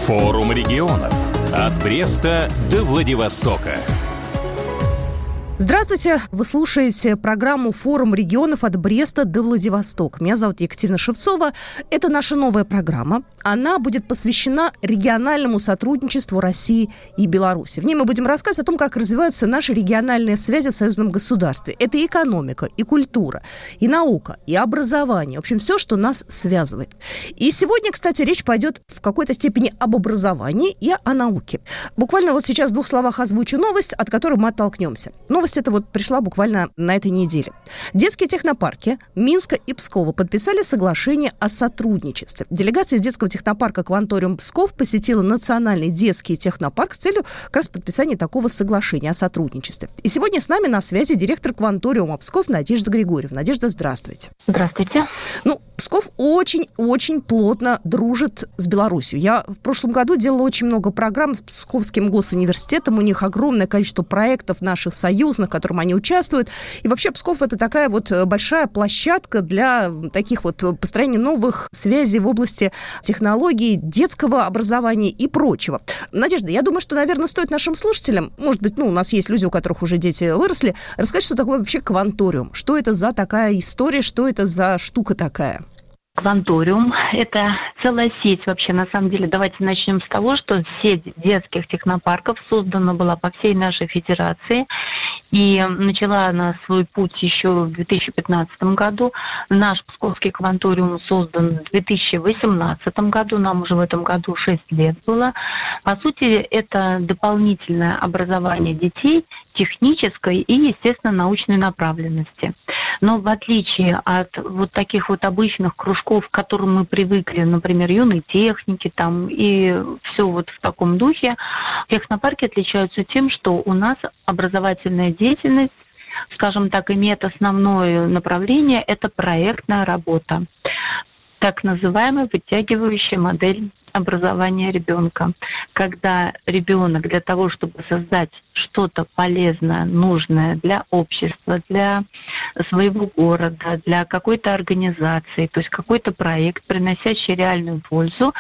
Форум регионов. От Бреста до Владивостока. Здравствуйте! Вы слушаете программу «Форум регионов» от Бреста до Владивостока. Меня зовут Екатерина Шевцова. Это наша новая программа. Она будет посвящена региональному сотрудничеству России и Беларуси. В ней мы будем рассказывать о том, как развиваются наши региональные связи в союзном государстве. Это и экономика, и культура, и наука, и образование. В общем, все, что нас связывает. И сегодня, кстати, речь пойдет в какой-то степени об образовании и о науке. Буквально вот сейчас в двух словах озвучу новость, от которой мы оттолкнемся. Новость эта вот пришла буквально на этой неделе. Детские технопарки Минска и Пскова подписали соглашение о сотрудничестве. Делегация из детского технопарка «Кванториум Псков» посетила Национальный детский технопарк с целью как раз подписания такого соглашения о сотрудничестве. И сегодня с нами на связи директор «Кванториума Псков» Надежда Григорьевна. Надежда, здравствуйте. Здравствуйте. Псков очень-очень плотно дружит с Беларусью. Я в прошлом году делала очень много программ с Псковским госуниверситетом. У них огромное количество проектов наших союзных, в которых они участвуют. И вообще Псков – это такая вот большая площадка для таких вот построения новых связей в области технологий, детского образования и прочего. Надежда, я думаю, что, наверное, стоит нашим слушателям, может быть, у нас есть люди, у которых уже дети выросли, рассказать, что такое вообще Кванториум. Что это за такая история, что это за штука такая? Кванториум – это целая сеть вообще. На самом деле, давайте начнем с того, что сеть детских технопарков создана была по всей нашей федерации. И начала она свой путь еще в 2015 году. Наш Псковский Кванториум создан в 2018 году. Нам уже в этом году 6 лет было. По сути, это дополнительное образование детей технической и, естественно, научной направленности. Но в отличие от вот таких вот обычных кружков, к которым мы привыкли, например, юной техники там, и все вот в таком духе, технопарки отличаются тем, что у нас образовательная деятельность, скажем так, имеет основное направление – это проектная работа, так называемая вытягивающая модель образования ребенка. Когда ребенок для того, чтобы создать что-то полезное, нужное для общества, для своего города, для какой-то организации, то есть какой-то проект, приносящий реальную пользу,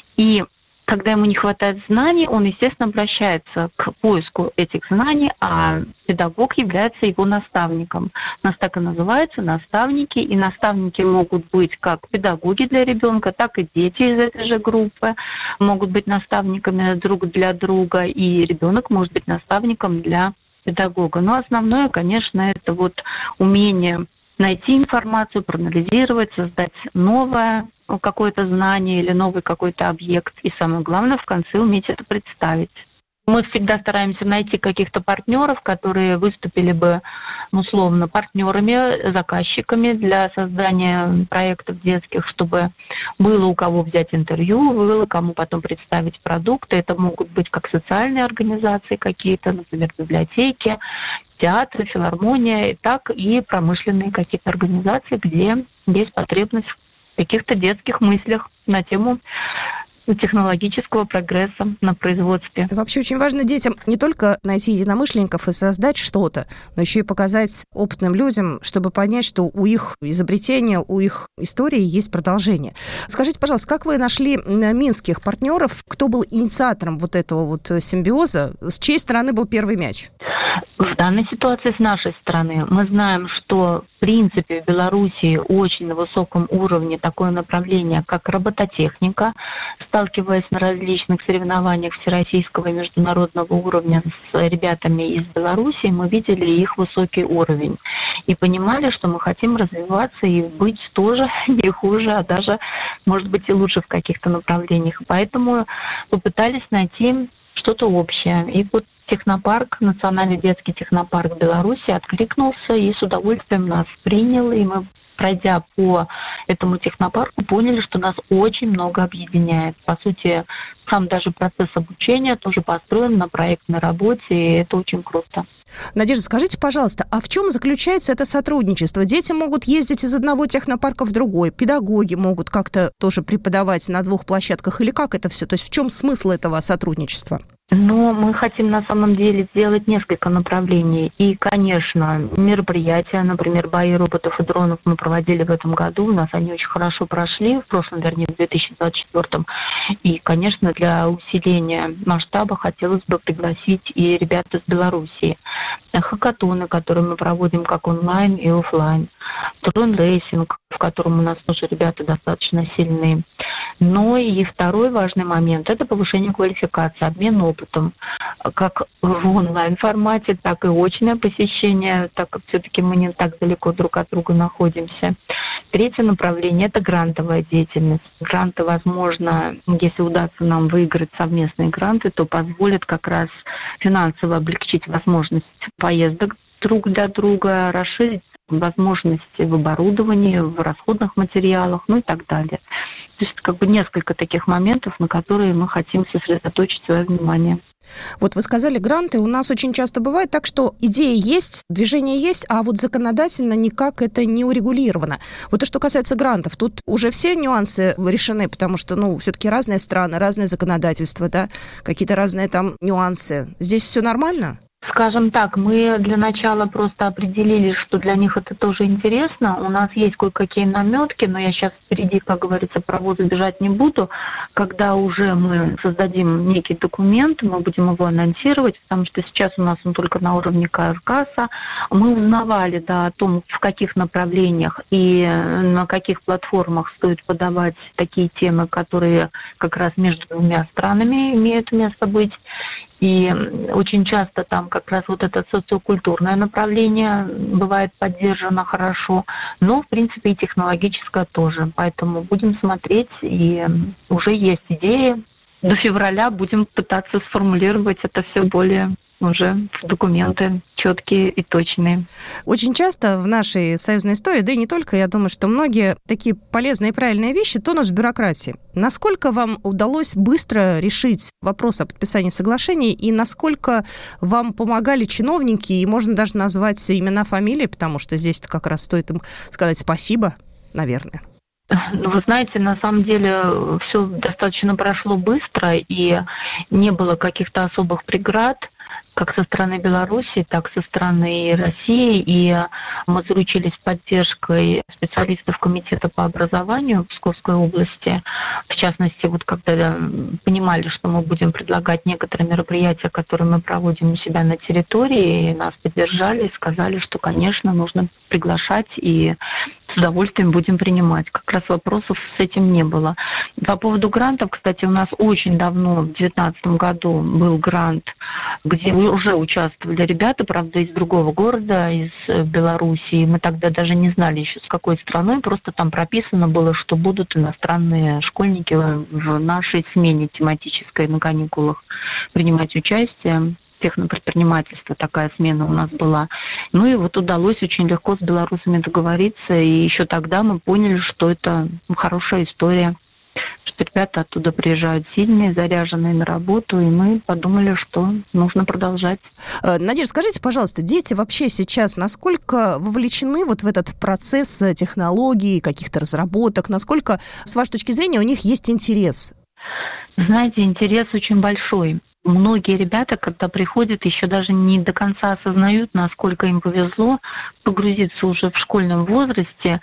и когда ему не хватает знаний, он, естественно, обращается к поиску этих знаний, а педагог является его наставником. У нас так и называются наставники, и наставники могут быть как педагоги для ребенка, так и дети из этой же группы могут быть наставниками друг для друга, и ребенок может быть наставником для педагога. Но основное, конечно, это вот умение найти информацию, проанализировать, создать новое какое-то знание или новый какой-то объект. И самое главное, в конце уметь это представить. Мы всегда стараемся найти каких-то партнеров, которые выступили бы, условно, партнерами, заказчиками для создания проектов детских, чтобы было у кого взять интервью, было кому потом представить продукты. Это могут быть как социальные организации какие-то, например, библиотеки, театры, филармония, так и промышленные какие-то организации, где есть потребность в каких-то детских мыслях на тему технологического прогресса на производстве. Вообще очень важно детям не только найти единомышленников и создать что-то, но еще и показать опытным людям, чтобы понять, что у их изобретения, у их истории есть продолжение. Скажите, пожалуйста, как вы нашли минских партнеров? Кто был инициатором вот этого вот симбиоза? С чьей стороны был первый мяч? В данной ситуации с нашей стороны мы знаем, что в принципе в Беларуси очень на высоком уровне такое направление, как робототехника. Сталкиваясь на различных соревнованиях всероссийского и международного уровня с ребятами из Беларуси, мы видели их высокий уровень и понимали, что мы хотим развиваться и быть тоже не хуже, а даже, может быть, и лучше в каких-то направлениях. Поэтому попытались найти что-то общее. И вот технопарк, Национальный детский технопарк Беларуси откликнулся и с удовольствием нас принял. И мы, пройдя по этому технопарку, поняли, что нас очень много объединяет. По сути, сам даже процесс обучения тоже построен на проектной работе, и это очень круто. Надежда, скажите, пожалуйста, а в чем заключается это сотрудничество? Дети могут ездить из одного технопарка в другой, педагоги могут как-то тоже преподавать на двух площадках, или как это все? То есть в чем смысл этого сотрудничества? Но мы хотим на самом деле сделать несколько направлений. И, конечно, мероприятия, например, бои роботов и дронов мы проводили в этом году. У нас они очень хорошо прошли, в прошлом, вернее, в 2024. И, конечно, для усиления масштаба хотелось бы пригласить и ребят из Белоруссии. Хакатоны, которые мы проводим как онлайн и офлайн. Дрон-рейсинг, в котором у нас тоже ребята достаточно сильные. Но и второй важный момент – это повышение квалификации, обмен опытом. Как в онлайн-формате, так и очное посещение, так как все-таки мы не так далеко друг от друга находимся. Третье направление – это грантовая деятельность. Гранты, возможно, если удастся нам выиграть совместные гранты, то позволят как раз финансово облегчить возможность поездок друг для друга, расширить возможности в оборудовании, в расходных материалах, ну и так далее. То есть как бы несколько таких моментов, на которые мы хотим сосредоточить свое внимание. Вот вы сказали, гранты. У нас очень часто бывает так, что идея есть, движение есть, а вот законодательно никак это не урегулировано. Вот то, что касается грантов, тут уже все нюансы решены, потому что, все-таки разные страны, разное законодательство, да, какие-то разные там нюансы. Здесь все нормально? Скажем так, мы для начала просто определили, что для них это тоже интересно. У нас есть кое-какие наметки, но я сейчас впереди, как говорится, про воду бежать не буду. Когда уже мы создадим некий документ, мы будем его анонсировать, потому что сейчас у нас он только на уровне Каркаса. Мы узнавали, о том, в каких направлениях и на каких платформах стоит подавать такие темы, которые как раз между двумя странами имеют место быть. И очень часто там как раз вот это социокультурное направление бывает поддержано хорошо, но, в принципе, и технологическое тоже. Поэтому будем смотреть, и уже есть идеи. До февраля будем пытаться сформулировать это все более уже документы четкие и точные. Очень часто в нашей союзной истории, да и не только, я думаю, что многие такие полезные и правильные вещи тонут в бюрократии. Насколько вам удалось быстро решить вопрос о подписании соглашений и насколько вам помогали чиновники, и можно даже назвать имена, фамилии, потому что здесь как раз стоит им сказать спасибо, наверное. Вы знаете, на самом деле все достаточно прошло быстро, и не было каких-то особых преград, как со стороны Беларуси, так и со стороны России. И мы заручились поддержкой специалистов Комитета по образованию Псковской области. В частности, вот когда понимали, что мы будем предлагать некоторые мероприятия, которые мы проводим у себя на территории, и нас поддержали и сказали, что, конечно, нужно приглашать, и с удовольствием будем принимать. Как раз вопросов с этим не было. По поводу грантов, кстати, у нас очень давно, в 2019 году, был грант, где уже участвовали ребята, правда, из другого города, из Белоруссии. Мы тогда даже не знали еще, с какой страной, просто там прописано было, что будут иностранные школьники в нашей смене тематической на каникулах принимать участие. Технопредпринимательства, такая смена у нас была. Ну и вот удалось очень легко с белорусами договориться, и еще тогда мы поняли, что это хорошая история, что ребята оттуда приезжают сильные, заряженные на работу, и мы подумали, что нужно продолжать. Надежда, скажите, пожалуйста, дети вообще сейчас насколько вовлечены вот в этот процесс технологий, каких-то разработок, насколько, с вашей точки зрения, у них есть интерес? Знаете, интерес очень большой. Многие ребята, когда приходят, еще даже не до конца осознают, насколько им повезло погрузиться уже в школьном возрасте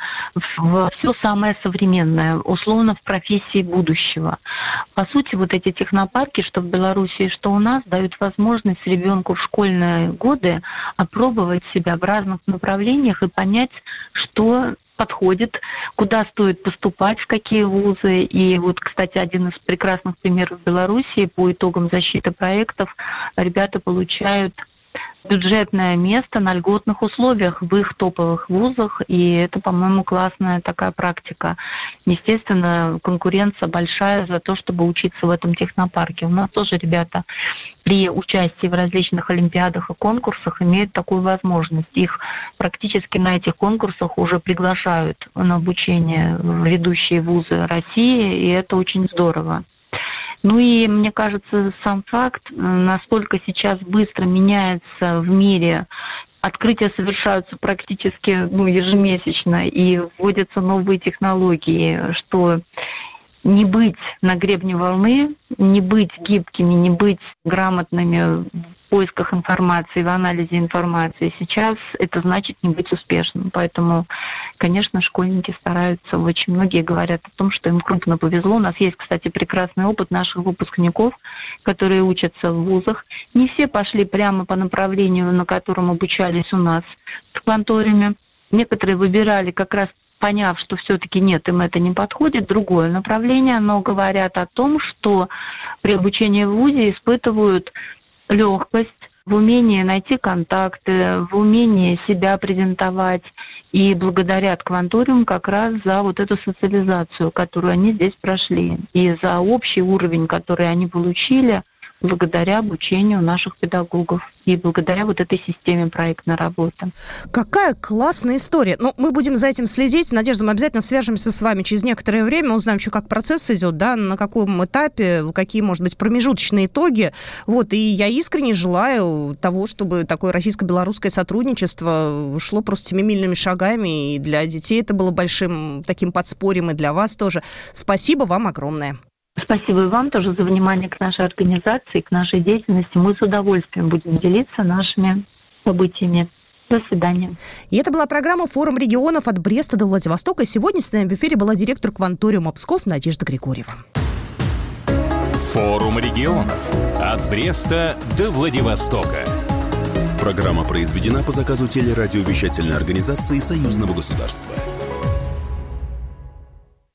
в все самое современное, условно в профессии будущего. По сути, вот эти технопарки, что в Беларуси, что у нас, дают возможность ребенку в школьные годы опробовать себя в разных направлениях и понять, что подходит, куда стоит поступать, в какие вузы. И вот, кстати, один из прекрасных примеров в Беларуси по итогам защиты проектов ребята получают бюджетное место на льготных условиях в их топовых вузах, и это, по-моему, классная такая практика. Естественно, конкуренция большая за то, чтобы учиться в этом технопарке. У нас тоже ребята при участии в различных олимпиадах и конкурсах имеют такую возможность. Их практически на этих конкурсах уже приглашают на обучение в ведущие вузы России, и это очень здорово. Ну и, мне кажется, сам факт, насколько сейчас быстро меняется в мире, открытия совершаются практически ежемесячно, и вводятся новые технологии, что не быть на гребне волны, не быть гибкими, не быть грамотными поисках информации, в анализе информации. Сейчас это значит не быть успешным. Поэтому, конечно, школьники стараются. Очень многие говорят о том, что им крупно повезло. У нас есть, кстати, прекрасный опыт наших выпускников, которые учатся в вузах. Не все пошли прямо по направлению, на котором обучались у нас в кванториуме. Некоторые выбирали как раз, поняв, что все-таки нет, им это не подходит, другое направление, но говорят о том, что при обучении в вузе испытывают легкость в умении найти контакты, в умении себя презентовать. И благодарят кванториуму как раз за вот эту социализацию, которую они здесь прошли, и за общий уровень, который они получили благодаря обучению наших педагогов и благодаря вот этой системе проектной работы. Какая классная история. Ну, мы будем за этим следить. Надежда, мы обязательно свяжемся с вами через некоторое время, узнаем еще, как процесс идет, да, на каком этапе, какие, может быть, промежуточные итоги. Вот, и я искренне желаю того, чтобы такое российско-белорусское сотрудничество шло просто семимильными шагами, и для детей это было большим таким подспорьем, и для вас тоже. Спасибо вам огромное. Спасибо и вам тоже за внимание к нашей организации, к нашей деятельности. Мы с удовольствием будем делиться нашими событиями. До свидания. И это была программа «Форум регионов» от Бреста до Владивостока. Сегодня с нами в эфире была директор кванториума Псков Надежда Григорьева. «Форум регионов» от Бреста до Владивостока. Программа произведена по заказу телерадиовещательной организации Союзного государства.